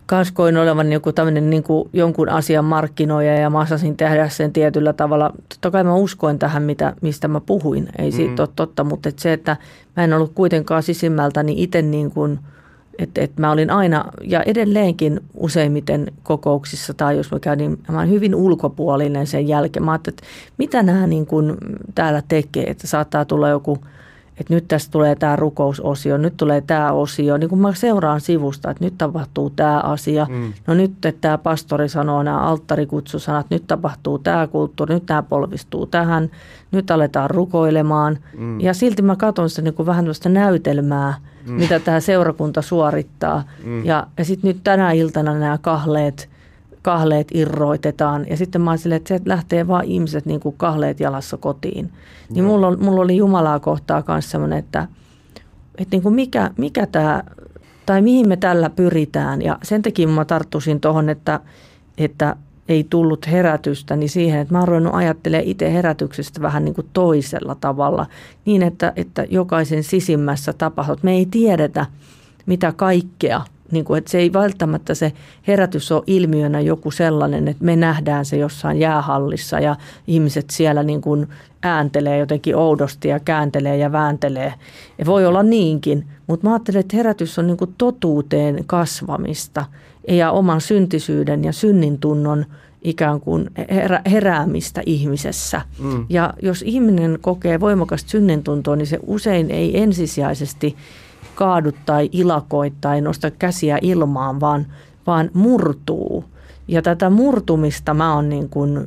kans koin olevan joku tämmöinen niin kuin jonkun asian markkinoija ja mä osasin tehdä sen tietyllä tavalla. Totta kai mä uskoin tähän, mitä, mistä mä puhuin. Ei siitä mm. ole totta, mutta et se, että mä en ollut kuitenkaan sisimmältäni itse niin kuin, että et mä olin aina ja edelleenkin useimmiten kokouksissa tai jos mä käyn, niin mä olen hyvin ulkopuolinen sen jälkeen. Mä ajattelin, että mitä nämä niin kuin täällä tekee, että saattaa tulla joku, että nyt tästä tulee tämä rukousosio, nyt tulee tämä osio. Niin kun mä seuraan sivusta, että nyt tapahtuu tämä asia. Mm. No nyt, että tämä pastori sanoo nämä alttarikutsusanat, nyt tapahtuu tämä kulttuuri, nyt tämä polvistuu tähän, nyt aletaan rukoilemaan. Mm. Ja silti mä katson sitä niin kuin vähän tällaista näytelmää, mm. mitä tämä seurakunta suorittaa. Mm. Ja, ja sitten nyt tänä iltana nämä kahleet, kahleet irroitetaan. Ja sitten mä ajattelin, että sieltä lähtee vaan ihmiset niin kuin kahleet jalassa kotiin. Niin mulla, on, mulla oli Jumalaa kohtaa myös sellainen, että, että niin kuin mikä, mikä tämä, tai mihin me tällä pyritään. Ja sen takia mä tarttuisin tuohon, että, että ei tullut herätystä, niin siihen, että mä oon ruvennut ajattelemaan itse herätyksestä vähän niin kuin toisella tavalla. Niin, että, että jokaisen sisimmässä tapahtuu. Me ei tiedetä, mitä kaikkea. Niin kuin, että se ei välttämättä se herätys ole ilmiönä joku sellainen, että me nähdään se jossain jäähallissa ja ihmiset siellä niin kuin ääntelee jotenkin oudosti ja kääntelee ja vääntelee. Ja voi olla niinkin, mutta mä ajattelen, että herätys on niin kuin totuuteen kasvamista ja oman syntisyyden ja synnintunnon ikään kuin herä, heräämistä ihmisessä. Mm. Ja jos ihminen kokee voimakasta synnintuntoa, niin se usein ei ensisijaisesti kaadu tai ilakoi tai nosta käsiä ilmaan, vaan, vaan murtuu. Ja tätä murtumista mä oon niin kuin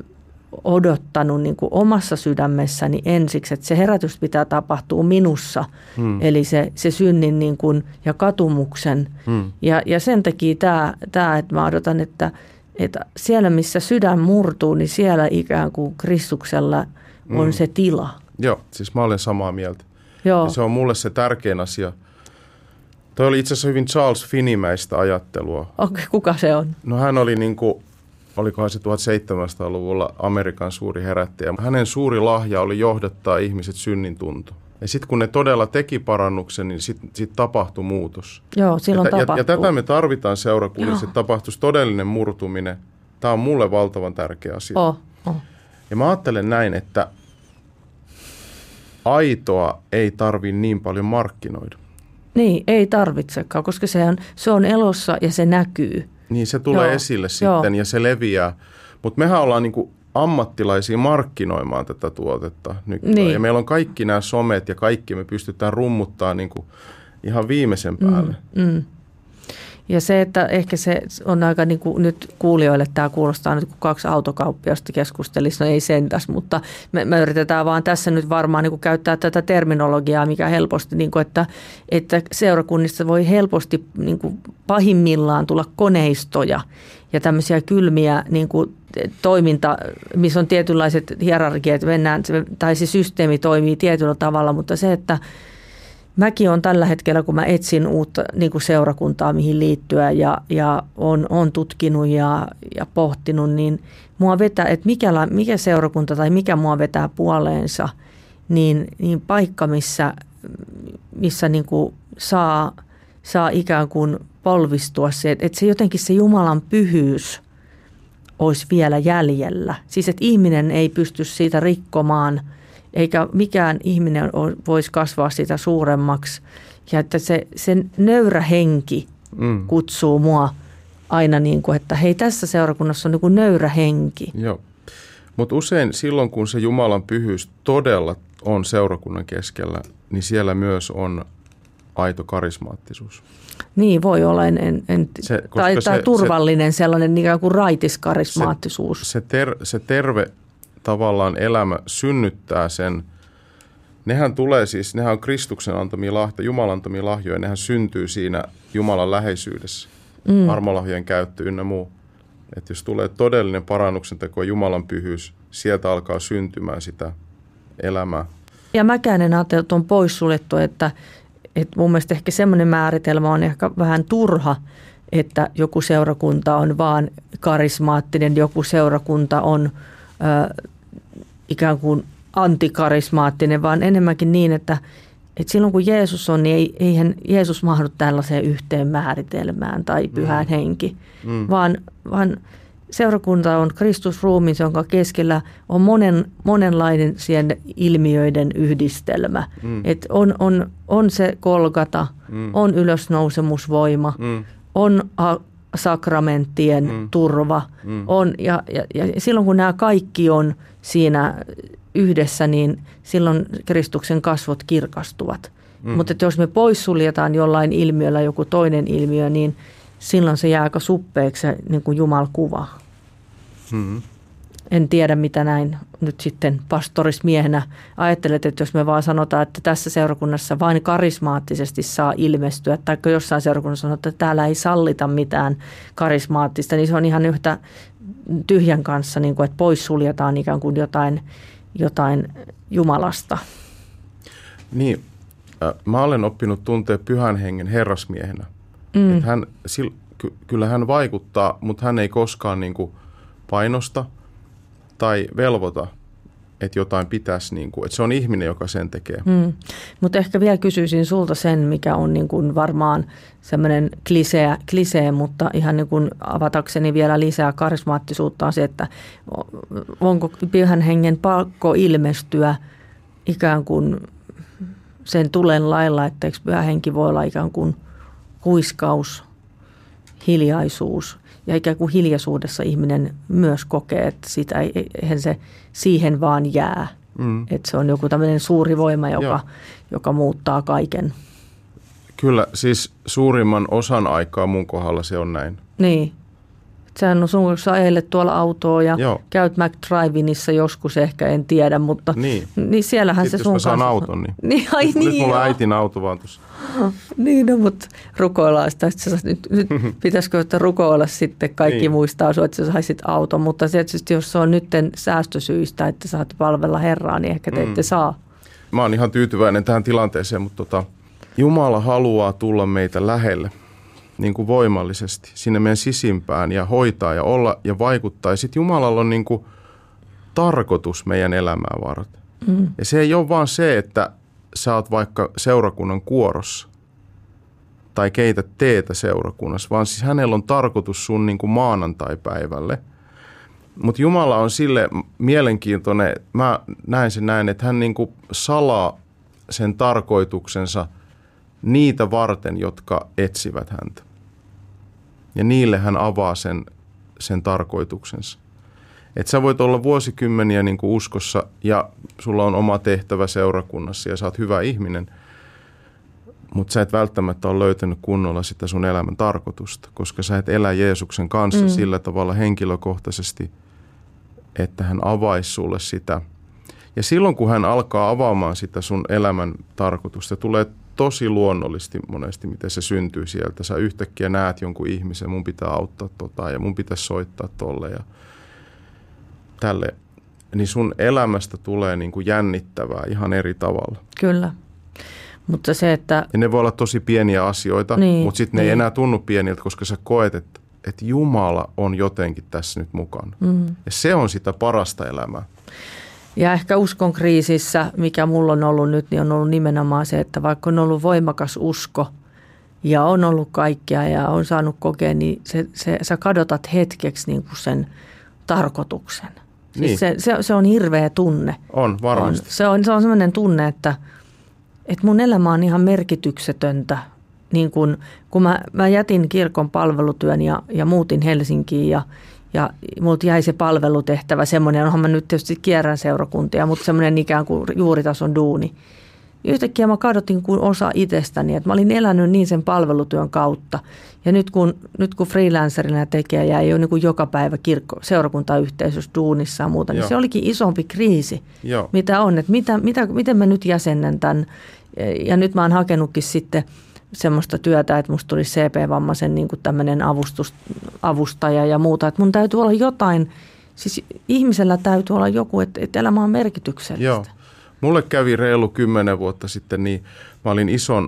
odottanut niin kuin omassa sydämessäni ensiksi, että se herätys pitää tapahtua minussa, hmm. eli se, se synnin niin kuin, ja katumuksen. Hmm. Ja, ja sen takia tämä, tämä, että mä odotan, että, että siellä missä sydän murtuu, niin siellä ikään kuin Kristuksella on hmm. se tila. Joo, siis mä olen samaa mieltä. Joo. Ja se on mulle se tärkein asia. Toi oli itse asiassa hyvin Charles Finneymäistä ajattelua. Okei, kuka se on? No hän oli niin kuin, olikohan se tuhatseitsemänsataaluvulla Amerikan suuri herättäjä. Hänen suuri lahja oli johdattaa ihmiset synnintuntoon. Ja sitten kun ne todella teki parannuksen, niin sitten sit tapahtui muutos. Joo, silloin ja, tapahtuu. Ja, ja tätä me tarvitaan seurakunnassa, että tapahtuisi todellinen murtuminen. Tämä on mulle valtavan tärkeä asia. Oh, oh. Ja mä ajattelen näin, että aitoa ei tarvitse niin paljon markkinoida. Niin, ei tarvitsekaan, koska se on, se on elossa ja se näkyy. Niin, se tulee Joo. esille sitten Joo. ja se leviää. Mutta mehän ollaan niinku ammattilaisia markkinoimaan tätä tuotetta nykyään. Niin. Ja meillä on kaikki nämä somet ja kaikki me pystytään rummuttaa niinku ihan viimeisen päälle. Mm, mm. Ja se, että ehkä se on aika niin kuin nyt kuulijoille tämä kuulostaa nyt, kun kaksi autokauppiasta keskustelisi, no ei sentäs, mutta me, me yritetään vaan tässä nyt varmaan niin kuin käyttää tätä terminologiaa, mikä helposti, niin kuin, että, että seurakunnissa voi helposti niin kuin pahimmillaan tulla koneistoja ja tämmöisiä kylmiä niin kuin toiminta, missä on tietynlaiset hierarkiat, mennään, tai se systeemi toimii tietyllä tavalla, mutta se, että mäkin olen tällä hetkellä, kun mä etsin uutta niin kuin seurakuntaa, mihin liittyä ja, ja on, on tutkinut ja, ja pohtinut, niin mua vetää, että mikä, mikä seurakunta tai mikä mua vetää puoleensa, niin, niin paikka, missä, missä niin kuin saa, saa ikään kuin polvistua se, että, että se jotenkin se Jumalan pyhyys olisi vielä jäljellä. Siis, että ihminen ei pysty siitä rikkomaan, eikä mikään ihminen voisi kasvaa sitä suuremmaksi. Ja että se, se nöyrä henki mm. kutsuu mua aina niin kuin, että hei, tässä seurakunnassa on niin kuin nöyrä henki. Joo, mutta usein silloin, kun se Jumalan pyhyys todella on seurakunnan keskellä, niin siellä myös on aito karismaattisuus. Niin, voi olla en, en, se, tai, se, tai turvallinen se, sellainen ikään kuin raitis karismaattisuus. Se, se, ter, se terve tavallaan elämä synnyttää sen. Nehän tulee siis, nehän on Kristuksen antamia lahjoja, Jumalan antamia lahjoja, nehän syntyy siinä Jumalan läheisyydessä, mm. armolahjojen käyttö ynnä muu. Että jos tulee todellinen parannuksen teko Jumalan pyhyys, sieltä alkaa syntymään sitä elämää. Ja mäkään en ajattele, että on poissuljettu, että, että mun mielestä ehkä semmoinen määritelmä on ehkä vähän turha, että joku seurakunta on vaan karismaattinen, joku seurakunta on Ö, ikään kuin antikarismaattinen, vaan enemmänkin niin, että Et silloin kun Jeesus on, niin ei, eihän Jeesus mahdu tällaiseen yhteen määritelmään tai pyhään mm. henki, mm. vaan, vaan seurakunta on Kristus ruumiin, jonka keskellä on monen, monenlainen siihen ilmiöiden yhdistelmä. Mm. Et on, on, on se Golgata, mm. on ylösnousemusvoima, mm. on a, sakramenttien mm. turva. Mm. On, ja, ja, ja silloin kun nämä kaikki on siinä yhdessä, niin silloin Kristuksen kasvot kirkastuvat. Mm. Mutta jos me poissuljetaan jollain ilmiöllä joku toinen ilmiö, niin silloin se jää aika suppeeksi se niin kuin Jumalkuva. Mm. En tiedä, mitä näin nyt sitten pastorismiehenä ajattelet, että jos me vaan sanotaan, että tässä seurakunnassa vain karismaattisesti saa ilmestyä, tai jossain seurakunnassa sanotaan, että täällä ei sallita mitään karismaattista, niin se on ihan yhtä tyhjän kanssa, niin kuin, että poissuljetaan ikään kuin jotain, jotain Jumalasta. Niin, äh, mä olen oppinut tuntea Pyhän Hengen herrasmiehenä. Mm. Että hän, ky, kyllä hän vaikuttaa, mutta hän ei koskaan niin kuin painosta tai velvoita, että jotain pitäisi, niin kuin, että se on ihminen, joka sen tekee. Mm. Mutta ehkä vielä kysyisin sulta sen, mikä on niin kuin varmaan semmoinen klisee, klisee, mutta ihan niin kuin avatakseni vielä lisää karismaattisuutta on se, että onko Pyhän Hengen pakko ilmestyä ikään kuin sen tulen lailla, että eikö Pyhä Henki voi olla ikään kuin huiskaus, hiljaisuus. Ja ikään kuin hiljaisuudessa ihminen myös kokee, että sitä ei, eihän se siihen vaan jää. Mm. Että se on joku tämmöinen suuri voima, joka, joka muuttaa kaiken. Kyllä, siis suurimman osan aikaa mun kohdalla se on näin. Niin. Sehän on sun kanssa ajelet tuolla autoa ja Joo. käyt McDrivinissa joskus ehkä, en tiedä, mutta niin, niin siellähän sitten se sun kanssa. kanssa. Jos mä saan auton, niin. niin ai nyt, niin nyt mulla on äitin auto vaan tuossa. Niin, no, mutta rukoillaan sitä, että sä, nyt, nyt pitäisikö että rukoilla sitten, kaikki niin. muistaa sua, että sä saisit auton, mutta tietysti jos se on nyt säästösyistä, että saat palvella Herraa, niin ehkä te ette mm. saa. Mä oon ihan tyytyväinen tähän tilanteeseen, mutta tota, Jumala haluaa tulla meitä lähelle. Niin kuin voimallisesti sinne meidän sisimpään ja hoitaa ja olla ja vaikuttaa. Ja sitten Jumalalla on niin kuin tarkoitus meidän elämää varten. Mm. Ja se ei ole vaan se, että sä oot vaikka seurakunnan kuorossa tai keität teetä seurakunnassa, vaan siis hänellä on tarkoitus sun niin kuin maanantaipäivälle. Mutta Jumala on sille mielenkiintoinen, mä näen sen näin, että hän niin kuin salaa sen tarkoituksensa niitä varten, jotka etsivät häntä. Ja niille hän avaa sen, sen tarkoituksensa. Että sä voit olla vuosikymmeniä niin kuin uskossa ja sulla on oma tehtävä seurakunnassa ja sä oot hyvä ihminen, mutta sä et välttämättä ole löytänyt kunnolla sitä sun elämän tarkoitusta, koska sä et elä Jeesuksen kanssa mm. sillä tavalla henkilökohtaisesti, että hän avaisi sulle sitä. Ja silloin kun hän alkaa avaamaan sitä sun elämän tarkoitusta, tulee tosi luonnollisesti monesti, miten se syntyy sieltä. Sä yhtäkkiä näet jonkun ihmisen, mun pitää auttaa tota ja mun pitäisi soittaa tolle ja tälle. Niin sun elämästä tulee niin kuin jännittävää ihan eri tavalla. Kyllä. Mutta se, että... Ja ne voi olla tosi pieniä asioita, niin, mutta sitten ne niin. ei enää tunnu pieniltä, koska sä koet, että, että Jumala on jotenkin tässä nyt mukana. Mm. Ja se on sitä parasta elämää. Ja ehkä uskon kriisissä, mikä mulla on ollut nyt, niin on ollut nimenomaan se, että vaikka on ollut voimakas usko ja on ollut kaikkea ja on saanut kokea, niin se, se, sä kadotat hetkeksi niin kuin sen tarkoituksen. Siis niin. se, se, se on hirveä tunne. On, varmasti. On. Se on, se on sellainen tunne, että, että mun elämä on ihan merkityksetöntä. Niin kun, kun mä, mä jätin kirkon palvelutyön ja, ja muutin Helsinkiin ja Ja multa jäi se palvelutehtävä, semmoinen, onhan mä nyt tietysti kierrän seurakuntia, mutta semmoinen ikään kuin juuritason duuni. Yhtäkkiä mä kadotin kuin osa itsestäni, että mä olin elänyt niin sen palvelutyön kautta. Ja nyt kun, nyt kun freelancerina tekee ja ei ole niin kuin joka päivä kirkko, seurakuntayhteisössä duunissa ja muuta, Joo. niin se olikin isompi kriisi, Joo. mitä on. Että mitä, mitä, miten mä nyt jäsennän tämän. Ja nyt mä oon hakenutkin sitten semmoista työtä, että musta tuli C P-vammaisen niin kuin tämmöinen avustus, avustaja ja muuta. Että mun täytyy olla jotain, siis ihmisellä täytyy olla joku, että, että elämä on merkityksellistä. Joo. Mulle kävi reilu kymmenen vuotta sitten, niin mä olin ison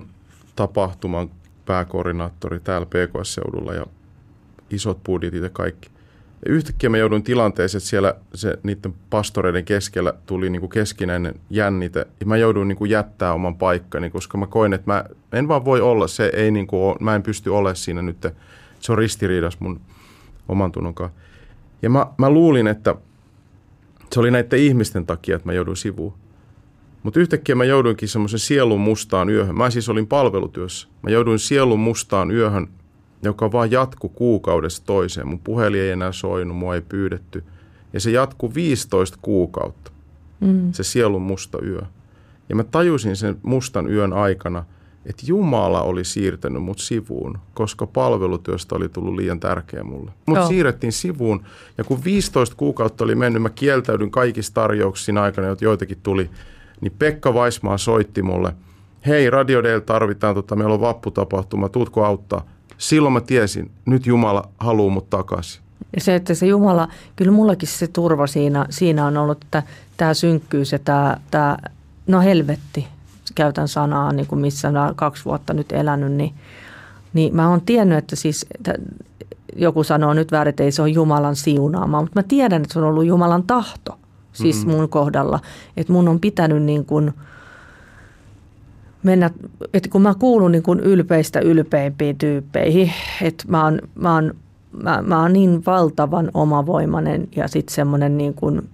tapahtuman pääkoordinaattori täällä P K S-seudulla ja isot budjetit ja kaikki. Ja yhtäkkiä mä jouduin tilanteeseen, että siellä se, niiden pastoreiden keskellä tuli niin kuin keskinäinen jännite. Ja mä jouduin niin kuin jättää oman paikkani, koska mä koin, että mä en vaan voi olla. Se ei niin kuin ole, mä en pysty olemaan siinä nyt. Se on ristiriidas mun oman tunnonkaan. Ja mä, mä luulin, että se oli näiden ihmisten takia, että mä jouduin sivuun. Mutta yhtäkkiä mä jouduinkin semmoisen sielun mustaan yöhön. Mä siis olin palvelutyössä. Mä jouduin sielun mustaan yöhön, joka vaan jatkui kuukaudesta toiseen. Mun puhelin ei enää soinut, mua ei pyydetty. Ja se jatkui viisitoista kuukautta, mm. se sielun musta yö. Ja mä tajusin sen mustan yön aikana, että Jumala oli siirtänyt mut sivuun, koska palvelutyöstä oli tullut liian tärkeä mulle. Mut oh. siirrettiin sivuun, ja kun viisitoista kuukautta oli mennyt, mä kieltäydyn kaikista tarjouksista aikana, joita joitakin tuli, niin Pekka Vaismaa soitti mulle, hei, Radio Dale tarvitaan, tota, meillä on vapputapahtuma, tuutko auttaa? Silloin mä tiesin, nyt Jumala haluaa mut takaisin. Ja se, että se Jumala, kyllä mullakin se turva siinä, siinä on ollut, että tämä synkkyys ja tämä, tämä no helvetti, käytän sanaa, niin kuin missä mä kaksi vuotta nyt elänyt, niin, niin mä oon tiennyt, että siis, että joku sanoo nyt väärin, että ei se ole Jumalan siunaamaa, mutta mä tiedän, että se on ollut Jumalan tahto, siis mm-hmm. mun kohdalla, että mun on pitänyt niin kuin mennä, että kun mä kuulun niin kuin ylpeistä ylpeimpiin tyyppeihin, että mä oon, mä oon, mä, mä oon niin valtavan omavoimainen ja sitten semmoinen niin kuin,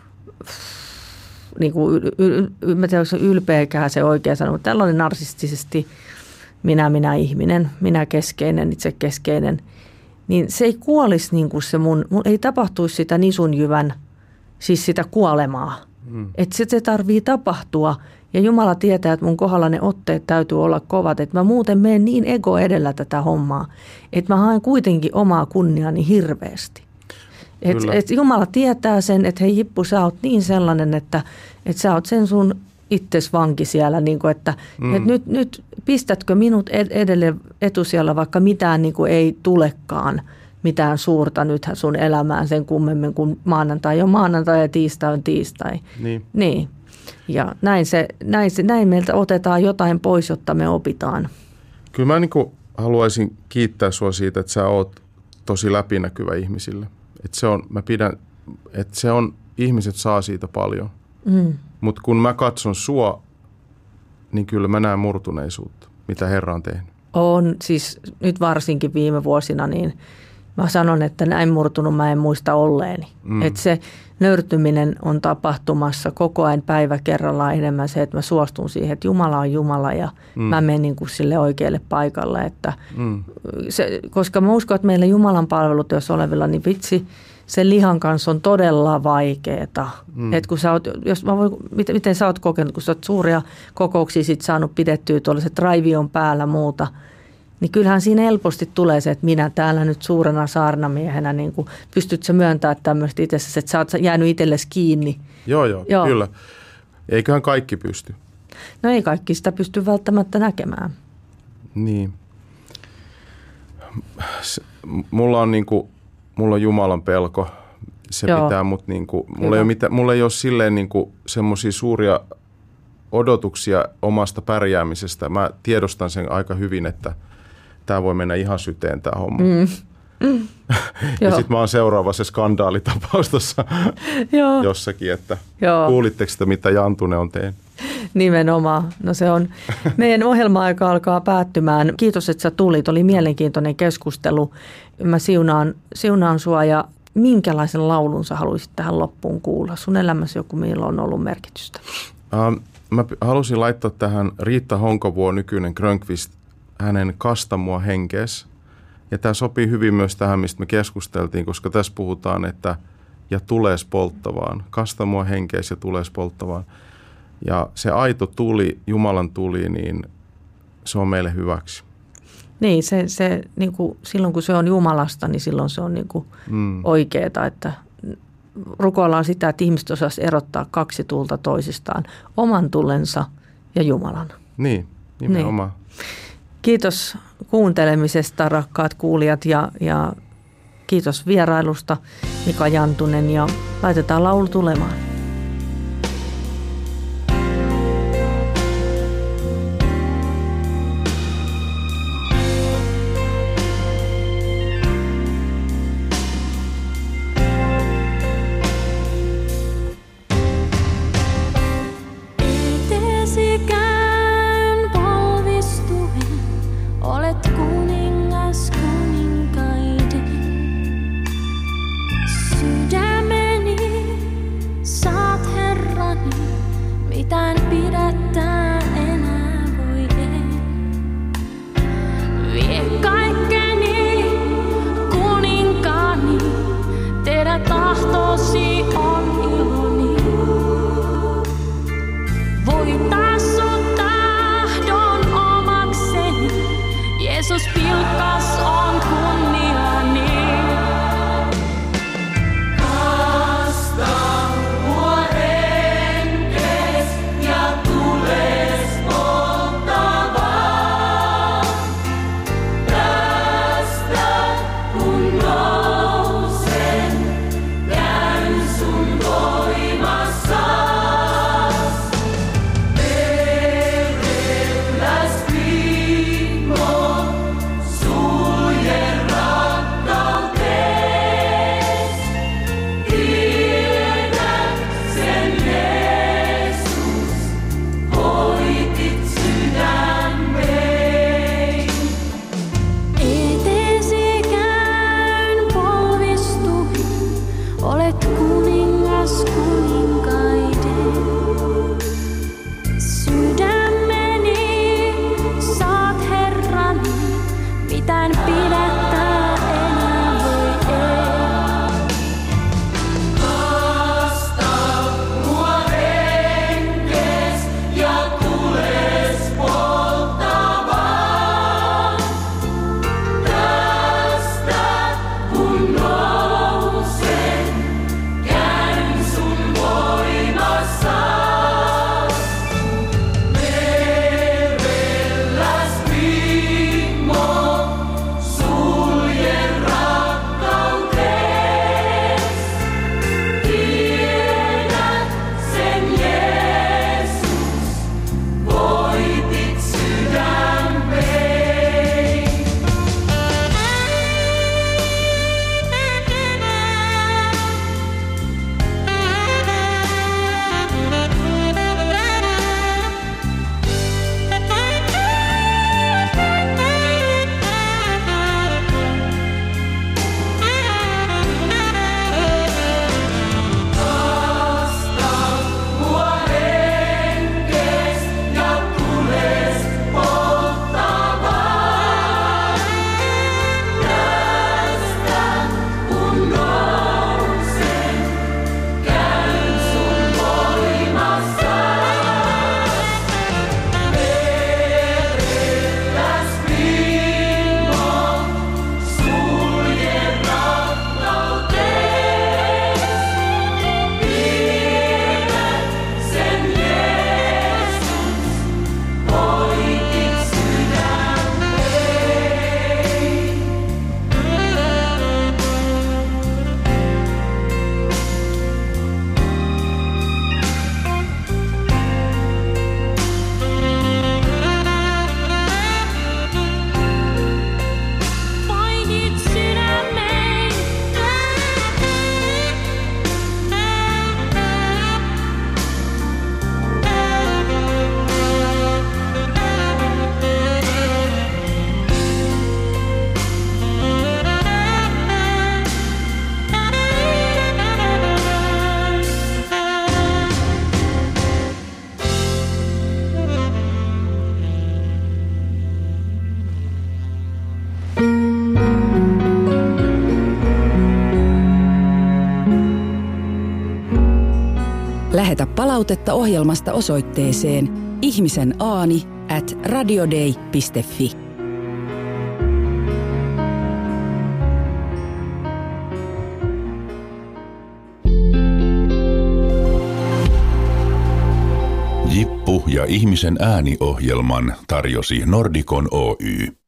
niin kuin yl, yl, yl, mä tiedän, onko se ylpeäkään se oikea sana, mutta tällainen narsistisesti minä, minä ihminen, minä keskeinen, itse keskeinen, niin se ei kuolisi niin kuin se mun, mun ei tapahtuisi sitä nisunjyvän, siis sitä kuolemaa. Mm. Että se, se tarvii tapahtua. Ja Jumala tietää, että mun kohdalla ne otteet täytyy olla kovat, että mä muuten menen niin ego edellä tätä hommaa, että mä haen kuitenkin omaa kunniani hirveästi. Että et Jumala tietää sen, että hei Jippu, sä oot niin sellainen, että, että sä oot sen sun itses vanki siellä, niin kuin, että, mm. että nyt, nyt pistätkö minut edelleen etusijalla, vaikka mitään niin kuin ei tulekaan, mitään suurta nythän sun elämään sen kummemmin kuin maanantai on maanantai ja tiistai on tiistai. Niin. Niin. Ja näin, se, näin, se, näin meiltä otetaan jotain pois, jotta me opitaan. Kyllä mä niin kuin haluaisin kiittää sua siitä, että sä oot tosi läpinäkyvä ihmisille. Että se on, mä pidän, että se on, ihmiset saa siitä paljon. Mm. Mutta kun mä katson sua, niin kyllä mä näen murtuneisuutta, mitä Herra on tehnyt. On, siis nyt varsinkin viime vuosina, niin mä sanon, että näin murtunut mä en muista olleeni. Mm. Että se nöyrtyminen on tapahtumassa koko ajan päivä kerrallaan enemmän se, että mä suostun siihen, että Jumala on Jumala ja mm. mä menen niin kuin sille oikealle paikalle. Että mm. se, koska mä uskon, että meillä Jumalan palvelutyössä olevilla, niin vitsi, sen lihan kanssa on todella vaikeeta. Mm. Että kun sä oot, jos mä voin, miten, miten sä oot kokenut, kun sä oot suuria kokouksia sit saanut pidettyä tuollaiset raivion päällä muuta, niin kyllähän siinä helposti tulee se, että minä täällä nyt suurena saarnamiehenä, niin kuin pystyt sä myöntämään tämmöistä itsessä, että sä oot jäänyt itsellesi kiinni. Joo, joo, joo, kyllä. Eiköhän kaikki pysty. No ei kaikki sitä pysty välttämättä näkemään. Niin. Se, mulla on niin kuin, mulla on Jumalan pelko. Se joo. pitää mut niin kuin, mulla ei ole mitään, mulla ei ole silleen niin kuin semmoisia suuria odotuksia omasta pärjäämisestä. Mä tiedostan sen aika hyvin, että tämä voi mennä ihan syteen tämä homma. Mm. Mm. ja sitten mä oon seuraavassa skandaalitapaus tuossa jossakin, että Joo. kuulitteko sitä, mitä Jantunen on tehnyt? Nimenomaan. No se on, meidän ohjelma-aika alkaa päättymään. Kiitos, että sä tulit. Oli mielenkiintoinen keskustelu. Mä siunaan, siunaan sua ja minkälaisen laulun sä haluaisit tähän loppuun kuulla? Sun elämässä joku, millä on ollut merkitystä? Um, mä halusin laittaa tähän Riitta Honkavuo, nykyinen Grönqvist, hänen Kasta mua henkees. Ja tämä sopii hyvin myös tähän, mistä me keskusteltiin, koska tässä puhutaan, että ja tulees polttavaan. Kasta mua henkees ja tulees polttavaan. Ja se aito tuli, Jumalan tuli, niin se on meille hyväksi. Niin, se, se, niin kuin, silloin kun se on Jumalasta, niin silloin se on niin kuin mm. oikeaa, että rukoillaan sitä, että ihmiset osaisi erottaa kaksi tulta toisistaan, oman tullensa ja Jumalan. Niin, nimenomaan. Niin. Kiitos kuuntelemisesta, rakkaat kuulijat, ja, ja kiitos vierailusta, Mika Jantunen, ja laitetaan laulu tulemaan. palautetta ohjelmasta osoitteeseen ihmisenaani at radiodei piste fi. Jippu ja ihmisen ääni -ohjelman tarjosi Nordicon Oy.